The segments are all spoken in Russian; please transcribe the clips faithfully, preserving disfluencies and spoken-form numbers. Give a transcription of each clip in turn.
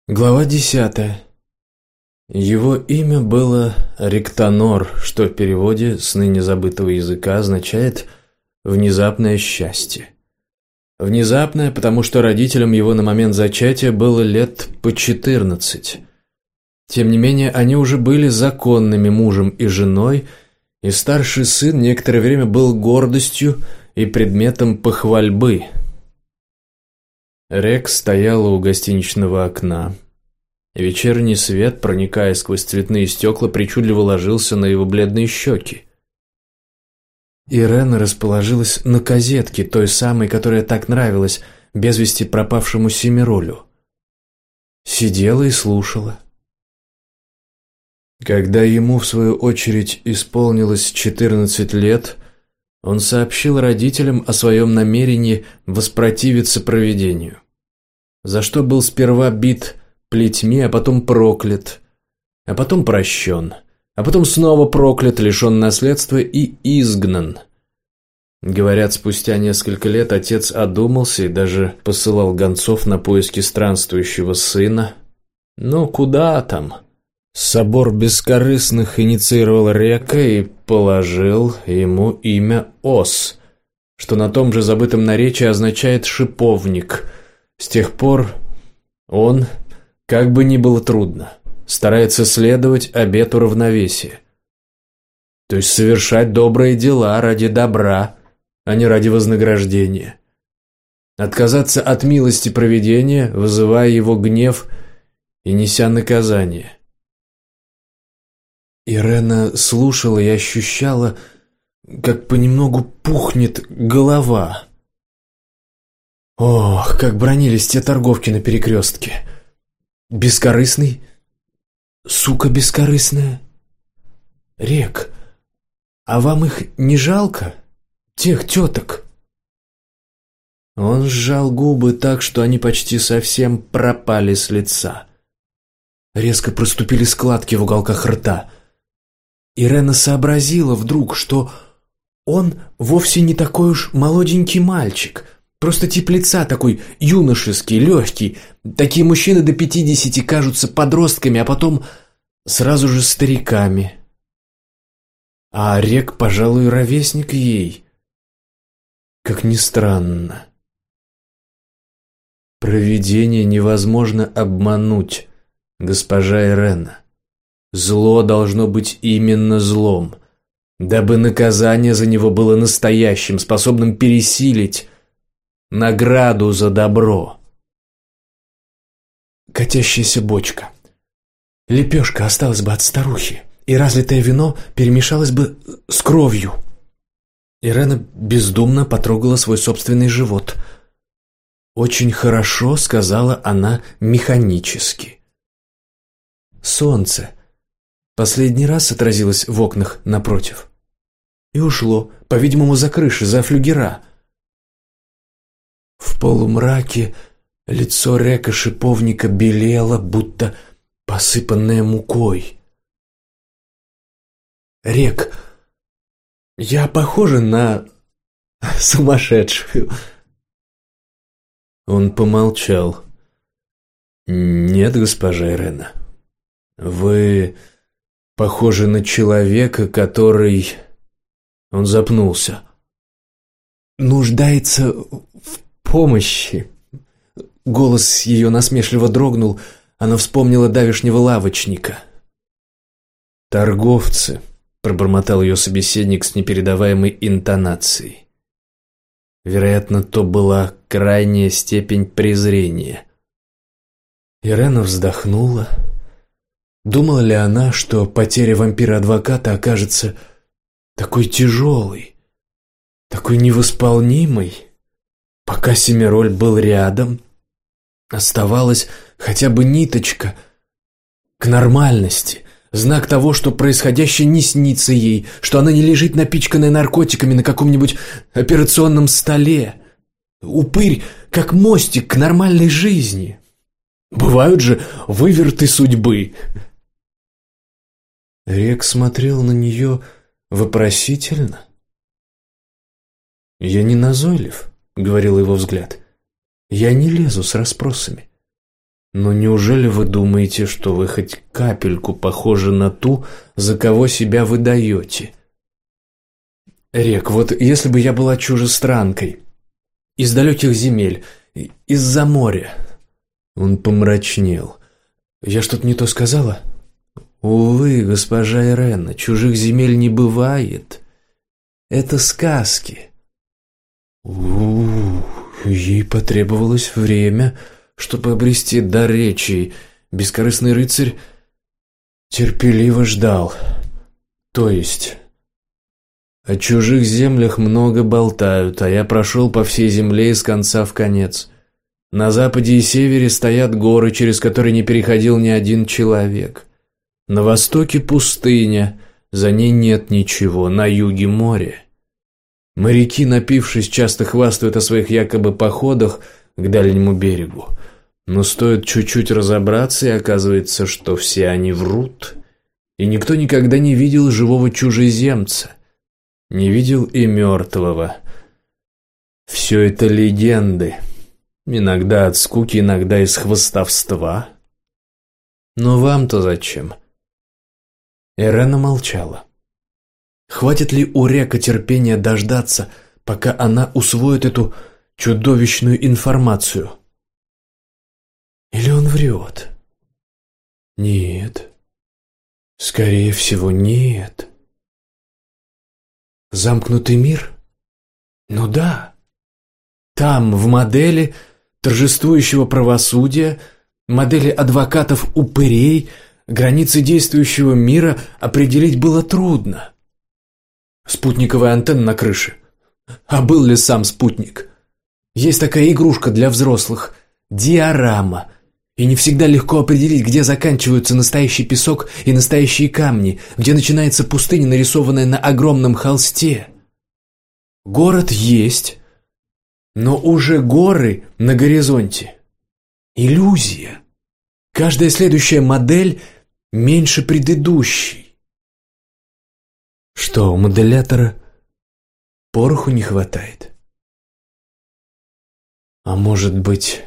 Глава десятая. Его имя было Ректонор, что в переводе с ныне забытого языка означает «внезапное счастье». Внезапное, потому что родителям его на момент зачатия было лет по четырнадцать. Тем не менее, они уже были законными мужем и женой, и старший сын некоторое время был гордостью и предметом похвальбы. Рекс стояла у гостиничного окна. Вечерний свет, проникая сквозь цветные стекла, причудливо ложился на его бледные щеки. Ирена расположилась на козетке, той самой, которая так нравилась без вести пропавшему Семиролю. Сидела и слушала. Когда ему, в свою очередь, исполнилось четырнадцать лет, он сообщил родителям о своем намерении воспротивиться провидению, за что был сперва бит плетьми, а потом проклят, а потом прощен, а потом снова проклят, лишен наследства и изгнан. Говорят, спустя несколько лет отец одумался и даже посылал гонцов на поиски странствующего сына. Но куда там? Собор бескорыстных инициировал Река и положил ему имя Ос, что на том же забытом наречии означает «шиповник». С тех пор он, как бы ни было трудно, старается следовать обету равновесия. То есть совершать добрые дела ради добра, а не ради вознаграждения. Отказаться от милости провидения, вызывая его гнев и неся наказание. Ирена слушала и ощущала, как понемногу пухнет голова. Ох, как бранились те торговки на перекрестке. Бескорыстный? Сука бескорыстная? Рек, а вам их не жалко? Тех теток? Он сжал губы так, что они почти совсем пропали с лица. Резко проступили складки в уголках рта. Ирена сообразила вдруг, что он вовсе не такой уж молоденький мальчик, просто тип лица такой юношеский, легкий. Такие мужчины до пятидесяти кажутся подростками, а потом сразу же стариками. А Рек, пожалуй, ровесник ей. Как ни странно. Провидение невозможно обмануть, госпожа Ирена. Зло должно быть именно злом, дабы наказание за него было настоящим, способным пересилить награду за добро. Катящаяся бочка. Лепешка осталась бы от старухи, и разлитое вино перемешалось бы с кровью. Ирена бездумно потрогала свой собственный живот. «Очень хорошо», — сказала она механически. Солнце последний раз отразилось в окнах напротив и ушло, по-видимому, за крыши, за флюгера. В полумраке лицо Река шиповника белело, будто посыпанное мукой. «Рек, я похожа на сумасшедшую?» Он помолчал. «Нет, госпожа Ирена, вы похожи на человека, который...» Он запнулся. «Нуждается в помощи». Голос ее насмешливо дрогнул. Она вспомнила давешнего лавочника. «Торговцы», — пробормотал ее собеседник с непередаваемой интонацией. Вероятно, то была крайняя степень презрения. Ирена вздохнула. Думала ли она, что потеря вампира-адвоката окажется такой тяжелой, такой невосполнимой? Пока Семироль был рядом, оставалась хотя бы ниточка к нормальности, знак того, что происходящее не снится ей, что она не лежит напичканная наркотиками на каком-нибудь операционном столе. Упырь, как мостик к нормальной жизни. Бывают же выверты судьбы. Рек смотрел на нее вопросительно. «Я не назойлив», — говорил его взгляд. «Я не лезу с расспросами. Но неужели вы думаете, что вы хоть капельку похожи на ту, за кого себя выдаете? Рек, вот если бы я была чужестранкой, из далеких земель, из-за моря. Он помрачнел. Я что-то не то сказала? Увы, госпожа Ирена, чужих земель не бывает. Это сказки. У-у-у, ей потребовалось время, чтобы обрести дар речи. Бескорыстный рыцарь терпеливо ждал. То есть... О чужих землях много болтают, а я прошел по всей земле из конца в конец. На западе и севере стоят горы, через которые не переходил ни один человек. На востоке пустыня, за ней нет ничего, на юге море. Моряки, напившись, часто хвастают о своих якобы походах к дальнему берегу. Но стоит чуть-чуть разобраться, и оказывается, что все они врут. И никто никогда не видел живого чужеземца. Не видел и мертвого. Все это легенды. Иногда от скуки, иногда из хвастовства. Но вам-то зачем? Ирена молчала. Хватит ли у Река терпения дождаться, пока она усвоит эту чудовищную информацию? Или он врет? Нет. Скорее всего, нет. Замкнутый мир? Ну да. Там, в модели торжествующего правосудия, модели адвокатов-упырей, границы действующего мира определить было трудно. Спутниковая антенна на крыше. А был ли сам спутник? Есть такая игрушка для взрослых – диорама. И не всегда легко определить, где заканчиваются настоящий песок и настоящие камни, где начинается пустыня, нарисованная на огромном холсте. Город есть, но уже горы на горизонте. Иллюзия. Каждая следующая модель меньше предыдущей. Что, у моделятора пороху не хватает? А может быть...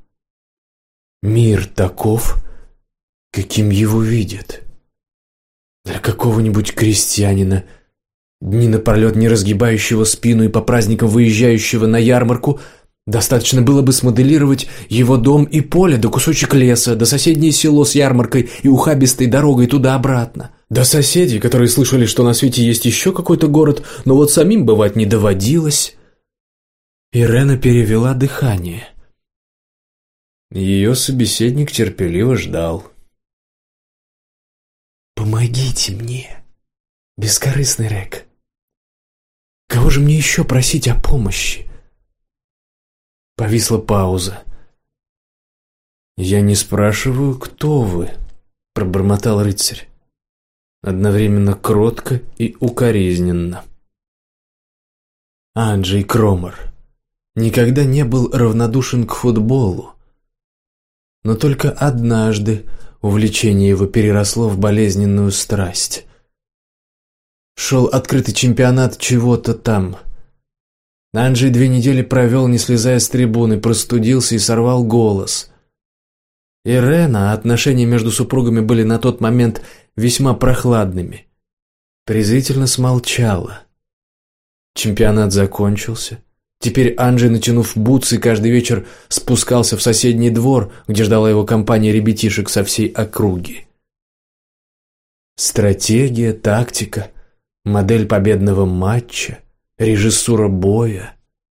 Мир таков, каким его видят. Для какого-нибудь крестьянина, дни напролет не разгибающего спину и по праздникам выезжающего на ярмарку, достаточно было бы смоделировать его дом и поле, да кусочек леса, да соседнее село с ярмаркой и ухабистой дорогой туда-обратно. Да соседи, которые слышали, что на свете есть еще какой-то город, но вот самим бывать не доводилось. Ирена перевела дыхание. Ее собеседник терпеливо ждал. «Помогите мне, бескорыстный Рек. Кого же мне еще просить о помощи?» Повисла пауза. «Я не спрашиваю, кто вы», — пробормотал рыцарь. Одновременно кротко и укоризненно. Анджей Кромер никогда не был равнодушен к футболу. Но только однажды увлечение его переросло в болезненную страсть. Шел открытый чемпионат чего-то там. Анджей две недели провел, не слезая с трибуны, простудился и сорвал голос. Ирена, отношения между супругами были на тот момент весьма прохладными, презрительно смолчала. Чемпионат закончился. Теперь Анджей, натянув бутсы, каждый вечер спускался в соседний двор, где ждала его компания ребятишек со всей округи. Стратегия, тактика, модель победного матча, режиссура боя.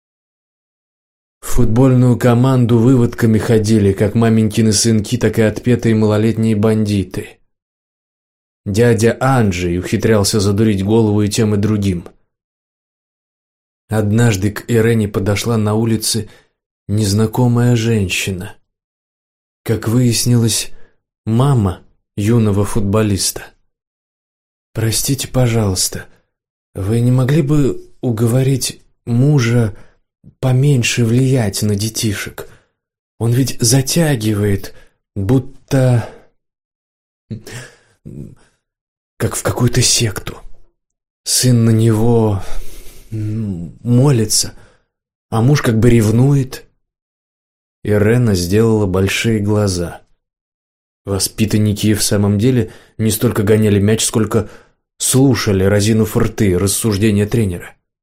В футбольную команду выводками ходили как маменькины сынки, так и отпетые малолетние бандиты. Дядя Анджей ухитрялся задурить голову и тем, и другим. Однажды к Ирене подошла на улице незнакомая женщина. Как выяснилось, мама юного футболиста. «Простите, пожалуйста, вы не могли бы уговорить мужа поменьше влиять на детишек? Он ведь затягивает, будто... как в какую-то секту. Сын на него... молится, а муж как бы ревнует». Ирена сделала большие глаза. Воспитанники в самом деле не столько гоняли мяч, сколько слушали, разинув рты, рассуждения тренера.